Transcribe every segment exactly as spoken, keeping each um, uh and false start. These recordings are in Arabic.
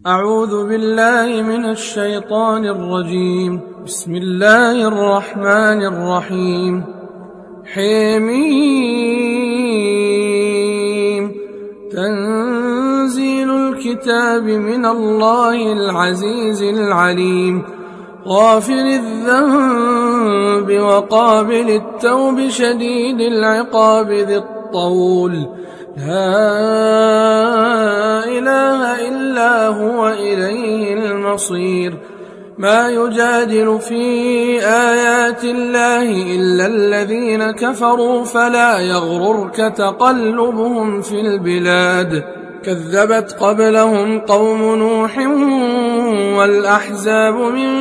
أعوذ بالله من الشيطان الرجيم. بسم الله الرحمن الرحيم. حميم. تنزيل الكتاب من الله العزيز العليم. غافر الذنب وقابل التوب شديد العقاب ذي الطول. لا إله إلا هو إليه المصير. ما يجادل في آيات الله إلا الذين كفروا فلا يغررك تقلبهم في البلاد. كذبت قبلهم قوم نوح والأحزاب من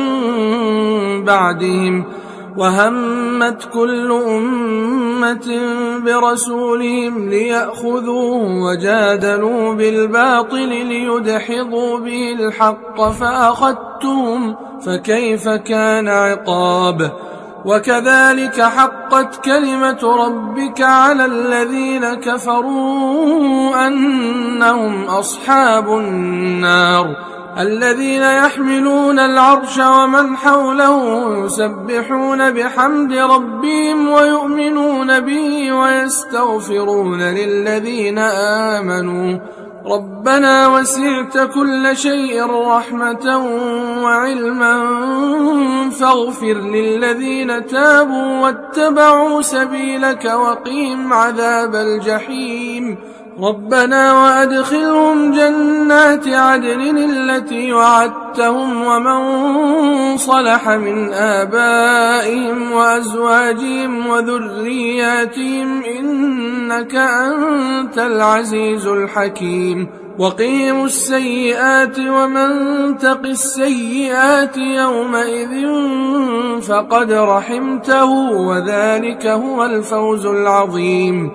بعدهم وهمت كل أمة برسولهم ليأخذوه وجادلوا بالباطل ليدحضوا به الحق فأخذتهم فكيف كان عقاب. وكذلك حقت كلمة ربك على الذين كفروا أنهم أصحاب النار. الذين يحملون العرش ومن حوله يسبحون بحمد ربهم ويؤمنون به ويستغفرون للذين آمنوا ربنا وسعت كل شيء رحمة وعلما فاغفر للذين تابوا واتبعوا سبيلك وقهم عذاب الجحيم. ربنا وأدخلهم جنات عدن التي وعدتهم ومن صلح من آبائهم وأزواجهم وذرياتهم إنك أنت العزيز الحكيم. وقهم السيئات ومن تق السيئات يومئذ فقد رحمته وذلك هو الفوز العظيم.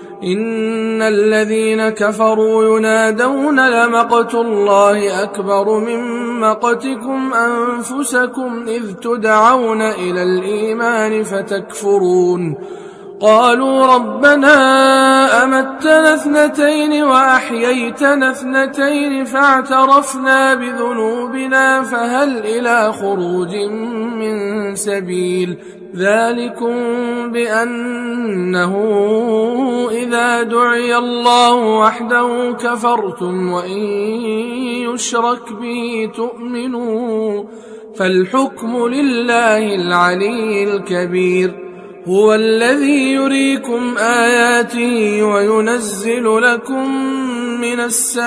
إن الذين كفروا ينادون لمقت الله أكبر من مقتكم أنفسكم إذ تدعون إلى الإيمان فتكفرون. قالوا ربنا أمتنا اثنتين وأحييتنا اثنتين فاعترفنا بذنوبنا فهل إلى خروج من سبيل. ذلكم بأنه إذا دعي الله وحده كفرتم وإن يشرك به تؤمنوا فالحكم لله العلي الكبير. هو الذي يريكم آياته وينزل لكم من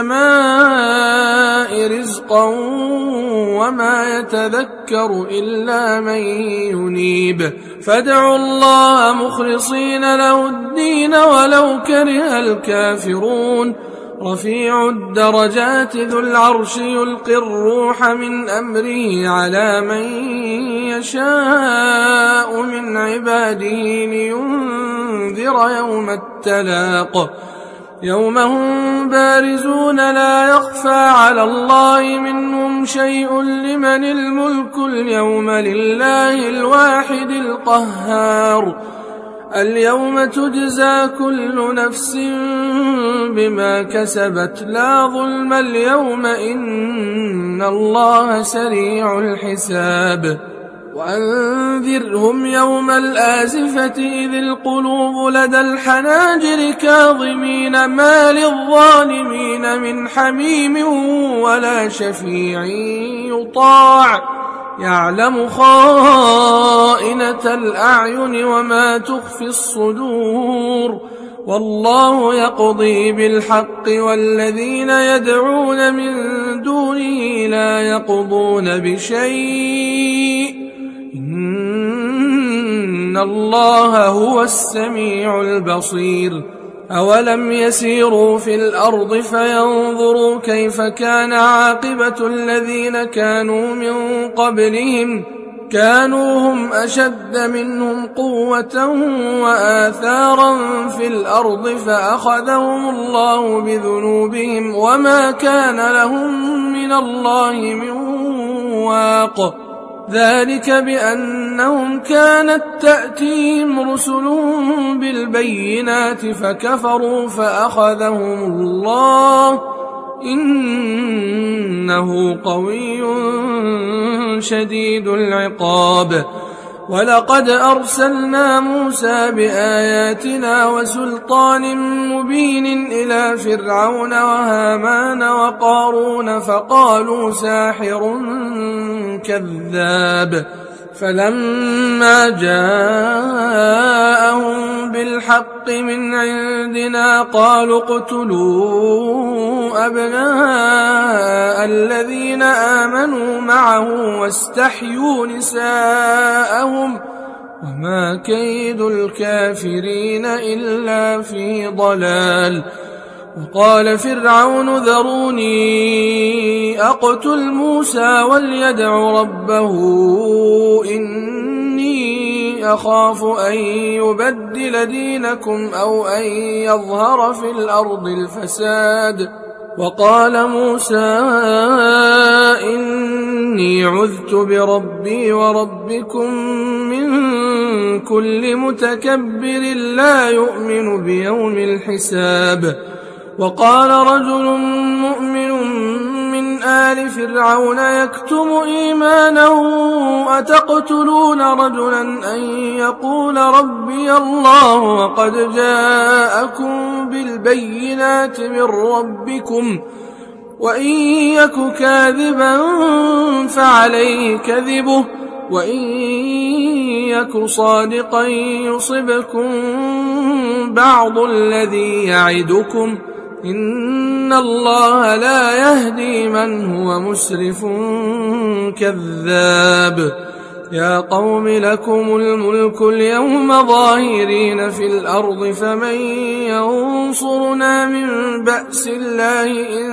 السماء رزقا وما يتذكر إلا من ينيب. فادعوا الله مخلصين له الدين ولو كره الكافرون. رفيع الدرجات ذو العرش يلقي الروح من أمره على من يشاء من عباده لينذر يوم التلاق. يوم هم بارزون لا يخفى على الله منهم شيء لمن الملك اليوم لله الواحد القهار. اليوم تجزى كل نفس بما كسبت لا ظلم اليوم إن الله سريع الحساب. وأنذرهم يوم الآزفة إذ القلوب لدى الحناجر كاظمين ما للظالمين من حميم ولا شفيع يطاع يعلم خائنة الأعين وما تخفي الصدور. والله يقضي بالحق والذين يدعون من دونه لا يقضون بشيء إن الله هو السميع البصير. أولم يسيروا في الأرض فينظروا كيف كان عاقبة الذين كانوا من قبلهم كانوا هم أشد منهم قوة وآثارا في الأرض فأخذهم الله بذنوبهم وما كان لهم من الله من واق. ذلك بأنهم كانت تأتيهم رسلهم بالبينات فكفروا فأخذهم الله إنه قوي شديد العقاب. ولقد أرسلنا موسى بآياتنا وسلطان مبين إلى فرعون وهامان وقارون فقالوا ساحر كذاب. فلما جاءهم بالحق من عندنا قالوا اقتلوا أبناء الذين آمنوا معه واستحيوا نساءهم وما كيد الكافرين إلا في ضلال. وقال فرعون ذروني أقتل موسى وليدع ربه إني أخاف أن يبدل دينكم أو أن يظهر في الأرض الفساد. وقال موسى إني عذت بربي وربكم من كل متكبر لا يؤمن بيوم الحساب. وقال رجل مؤمن من آل فرعون يكتم إيمانه أتقتلون رجلا أن يقول ربي الله وقد جاءكم بالبينات من ربكم وإن يك كاذبا فعليه كذبه وإن يك صادقا يصبكم بعض الذي يعدكم إن الله لا يهدي من هو مسرف كذاب. يا قوم لكم الملك اليوم ظاهرين في الأرض فمن ينصرنا من بأس الله إن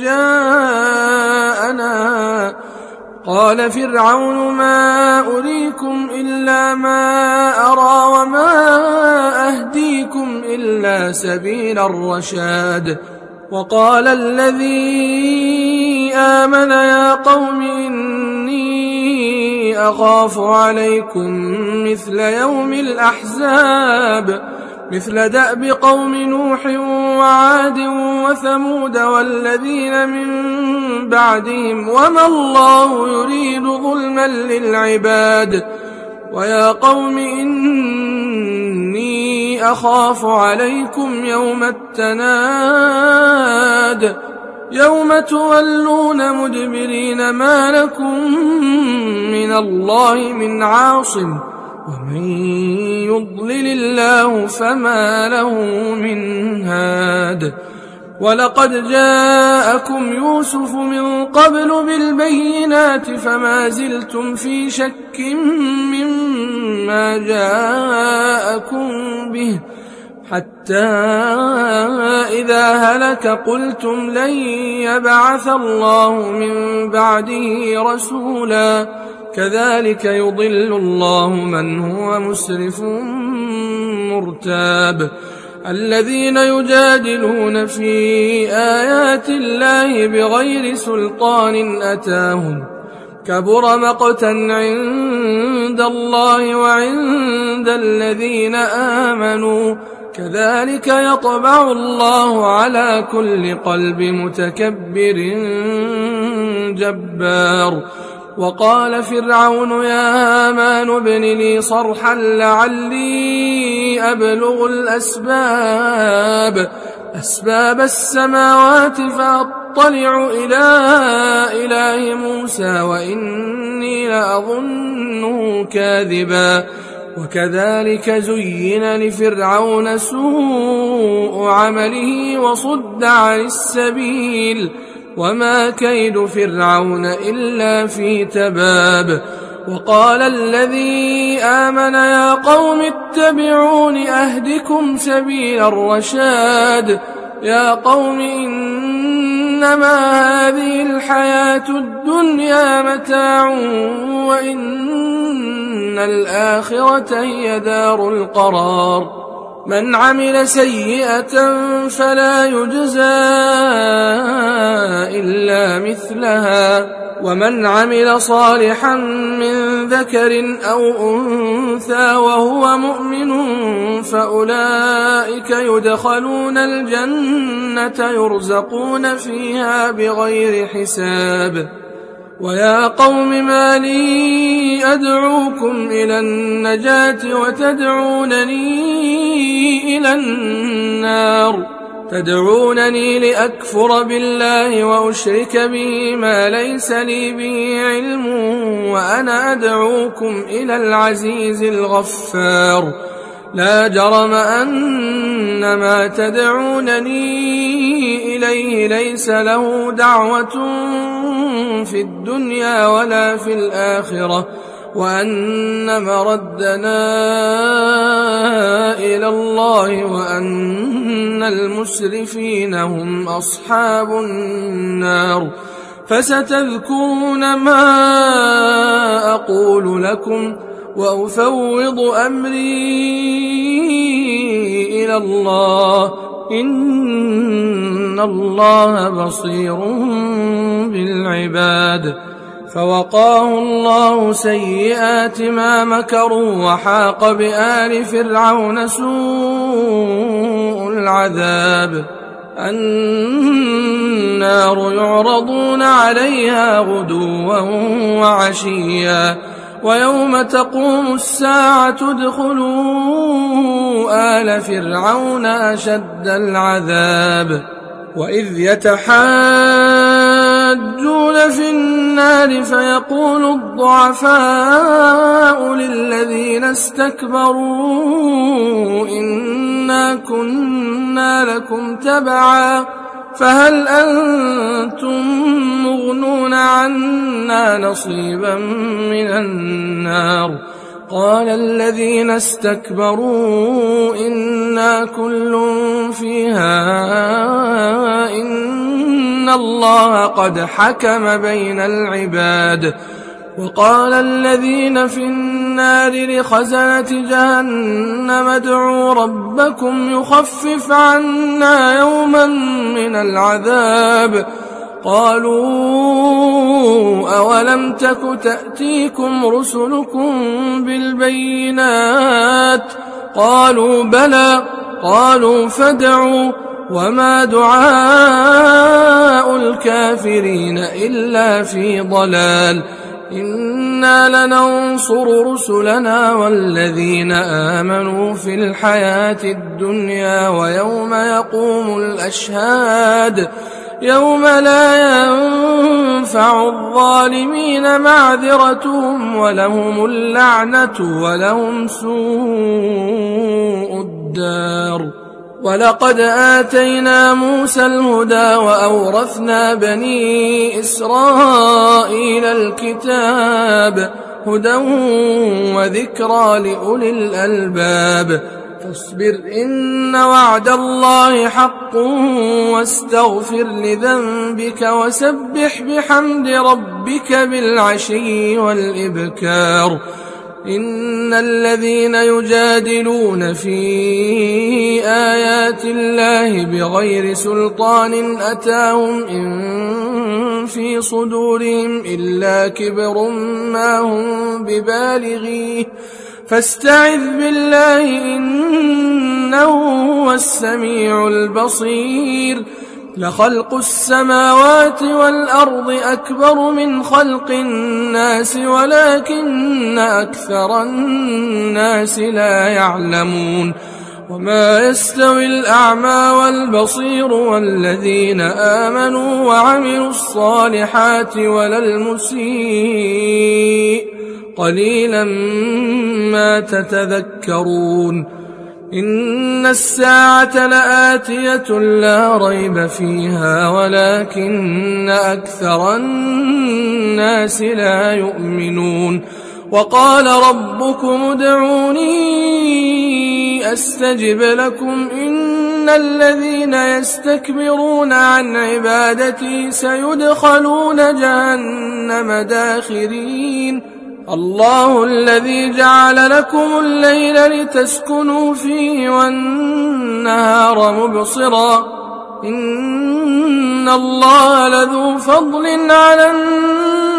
جاءنا. قال فرعون ما أريكم إلا ما أرى وما أهديكم إلا سبيل الرشاد. وقال الذي آمن يا قوم إني أخاف عليكم مثل يوم الأحزاب مثل دأب قوم نوح وعاد وثمود والذين من بعدهم وما الله يريد ظلما للعباد. ويا قوم إني أخاف عليكم يوم التناد يوم تولون مدبرين ما لكم من الله من عاصم ومن يضلل الله فما له من هاد. ولقد جاءكم يوسف من قبل بالبينات فما زلتم في شك مما جاءكم به حتى إذا هلك قلتم لن يبعث الله من بعده رسولا كذلك يضل الله من هو مسرف مرتاب. الذين يجادلون في آيات الله بغير سلطان أتاهم كبر مقتا عند الله وعند الذين آمنوا كذلك يطبع الله على كل قلب متكبر جبار. وقال فرعون يا هامان ابن لي صرحا لعلي أبلغ الأسباب أسباب السماوات فأطلع إلى إله موسى وإني لأظنه كاذبا. وكذلك زين لفرعون سوء عمله وصد عن السبيل وما كيد فرعون إلا في تباب. وقال الذي آمن يا قوم اتبعون أهدكم سبيل الرشاد. يا قوم إنما هذه الحياة الدنيا متاع وإن الآخرة هي دار القرار. من عمل سيئة فلا يجزى إلا مثلها ومن عمل صالحا من ذكر أو أنثى وهو مؤمن فأولئك يدخلون الجنة يرزقون فيها بغير حساب. ويا قوم ما لي أدعوكم إلى النجاة وتدعونني إلى النار تدعونني لأكفر بالله وأشرك به ما ليس لي به علم وأنا أدعوكم إلى العزيز الغفار. لا جرم أن ما تدعونني إليه ليس له دعوة في الدنيا ولا في الآخرة وأن مردنا إلى الله وأن المسرفين هم أصحاب النار. فستذكرون ما أقول لكم وأفوض أمري إلى الله إن الله بصير بالعباد. فوقاه الله سيئات ما مكروا وحاق بآل فرعون سوء العذاب. النار يعرضون عليها غدوا وعشيا ويوم تقوم الساعة ادخلوا آل فرعون أشد العذاب. وإذ يتحاجون في النار فيقول الضعفاء للذين استكبروا إنا كنا لكم تبعا فهل أنتم مغنون عنا نصيبا من النار. قال الذين استكبروا إنا كل فيها إن الله قد حكم بين العباد. وقال الذين في النار لخزنة جهنم ادعوا ربكم يخفف عنا يوما من العذاب. قالوا أولم تك تأتيكم رسلكم بالبينات قالوا بلى قالوا فادعوا وما دعاء الكافرين إلا في ضلال. إنا لننصر رسلنا والذين آمنوا في الحياة الدنيا ويوم يقوم الأشهاد يوم لا ينفع الظالمين معذرتهم ولهم اللعنة ولهم سوء الدار. ولقد آتينا موسى الهدى وأورثنا بني إسرائيل الكتاب هدى وذكرى لأولي الألباب. فاصبر إن وعد الله حق واستغفر لذنبك وسبح بحمد ربك بالعشي والإبكار. إن الذين يجادلون في آيات الله بغير سلطان أتاهم إن في صدورهم إلا كبر ما هم ببالغيه فاستعذ بالله إنه هو السميع البصير. لخلق السماوات والأرض أكبر من خلق الناس ولكن أكثر الناس لا يعلمون. وما يستوي الأعمى والبصير والذين آمنوا وعملوا الصالحات ولا المسيء قليلا ما تتذكرون. إن الساعة لآتية لا ريب فيها ولكن أكثر الناس لا يؤمنون. وقال ربكم ادعوني أستجب لكم إن الذين يستكبرون عن عبادتي سيدخلون جهنم داخرين. الله الذي جعل لكم الليل لتسكنوا فيه والنهار مبصرا إن الله لذو فضل على الناس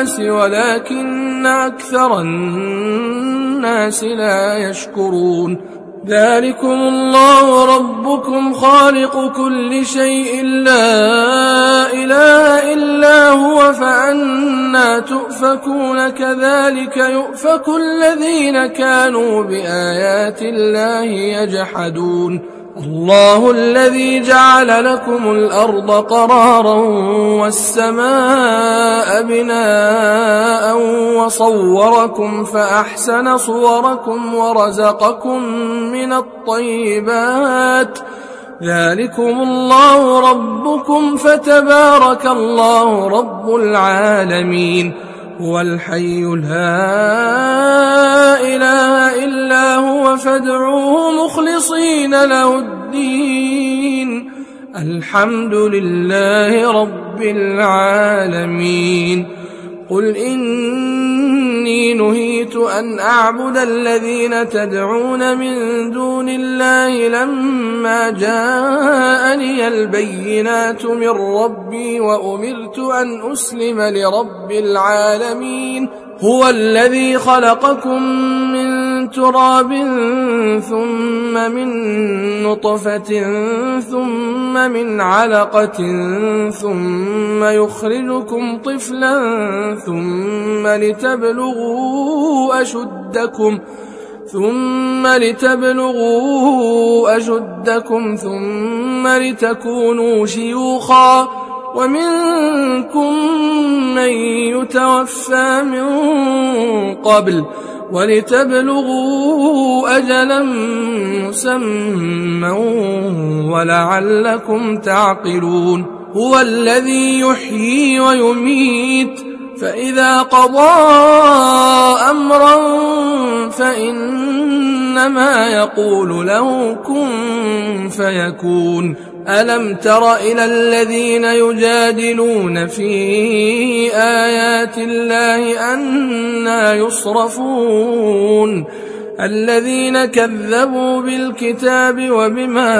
الناس ولكن أكثر الناس لا يشكرون ذلكم الله ربكم خالق كل شيء لا إله إلا هو فأنى تؤفكون كذلك يؤفك الذين كانوا بآيات الله يجحدون الله الذي جعل لكم الأرض قرارا والسماء بناء وصوركم فأحسن صوركم ورزقكم من الطيبات ذلكم الله ربكم فتبارك الله رب العالمين هو الحي لا إله إلا هو فادعوه مخلصين له الدين الحمد لله رب العالمين قل إني نهيت أن أعبد الذين تدعون من دون الله لما جاءني البينات من ربي وأمرت أن أسلم لرب العالمين هو الذي خلقكم من تراب ثم من نطفة ثم من علقة ثم يخرجكم طفلا ثم لتبلغوا أشدكم ثم لتبلغوا أشدكم ثم لتكونوا شيوخا ومنكم من يتوفى من قبل ولتبلغوا أجلا مسمى ولعلكم تعقلون هو الذي يحيي ويميت فإذا قضى أمرا فإنما يقول له كن فيكون ألم تر إلى الذين يجادلون في آيات الله أنى يصرفون الذين كذبوا بالكتاب وبما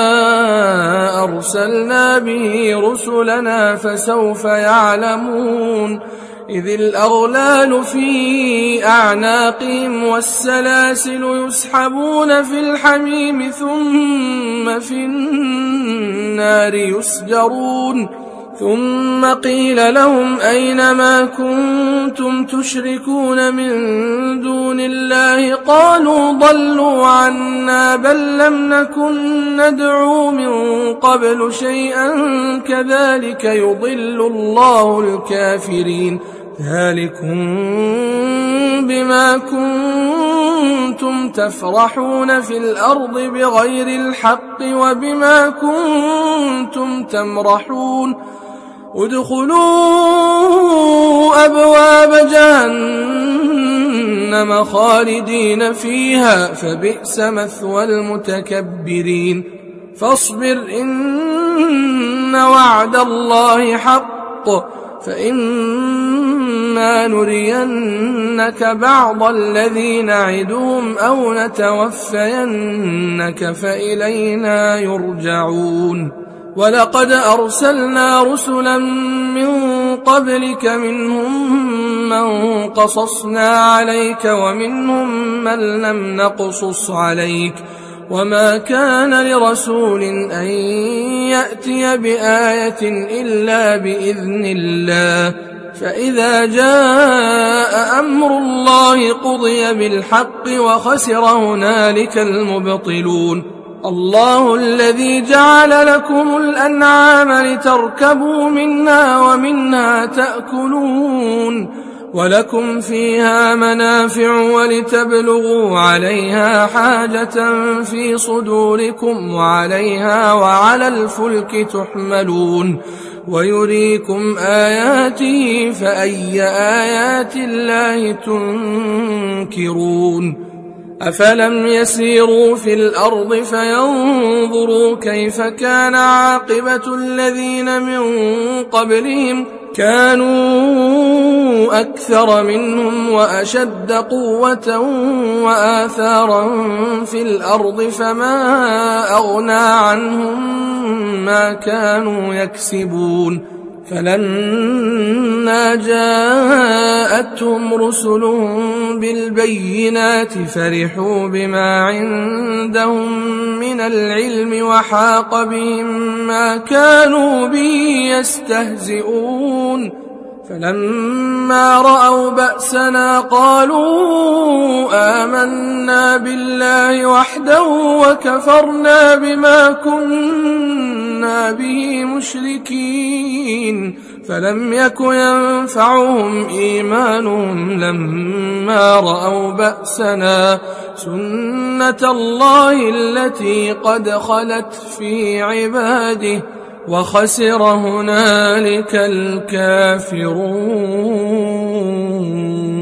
أرسلنا به رسلنا فسوف يعلمون إذ الأغلال في أعناقهم والسلاسل يسحبون في الحميم ثم في النار يسجرون ثم قيل لهم أين ما كنتم تشركون من دون الله قالوا ضلوا عنا بل لم نكن ندعو من قبل شيئا كذلك يضل الله الكافرين ذلكم بما كنتم تفرحون في الأرض بغير الحق وبما كنتم تمرحون ادخلوا أبواب جهنم خالدين فيها فبئس مثوى المتكبرين فاصبر إن وعد الله حق فإما نرينك بعض الذي نعدهم أو نتوفينك فإلينا يرجعون ولقد أرسلنا رسلا من قبلك منهم من قصصنا عليك ومنهم من لم نقصص عليك وما كان لرسول أن يأتي بآية إلا بإذن الله فإذا جاء أمر الله قضي بالحق وخسر هنالك المبطلون الله الذي جعل لكم الأنعام لتركبوا منها ومنها تأكلون ولكم فيها منافع ولتبلغوا عليها حاجة في صدوركم وعليها وعلى الفلك تحملون ويريكم آياته فأي آيات الله تنكرون أفلم يسيروا في الأرض فينظروا كيف كان عاقبة الذين من قبلهم كانوا أكثر منهم وأشد قوة وآثارا في الأرض فما أغنى عنهم ما كانوا يكسبون فلما فلما جاءتهم رسلهم بالبينات فرحوا بما عندهم من العلم وحاق بهم ما كانوا به يستهزئون فلما رأوا بأسنا قالوا آمنا بالله وحده وكفرنا بما كنا به مشركين فلم يك ينفعهم إيمانهم لما رأوا بأسنا سنة الله التي قد خلت في عباده وخسر هنالك الكافرون.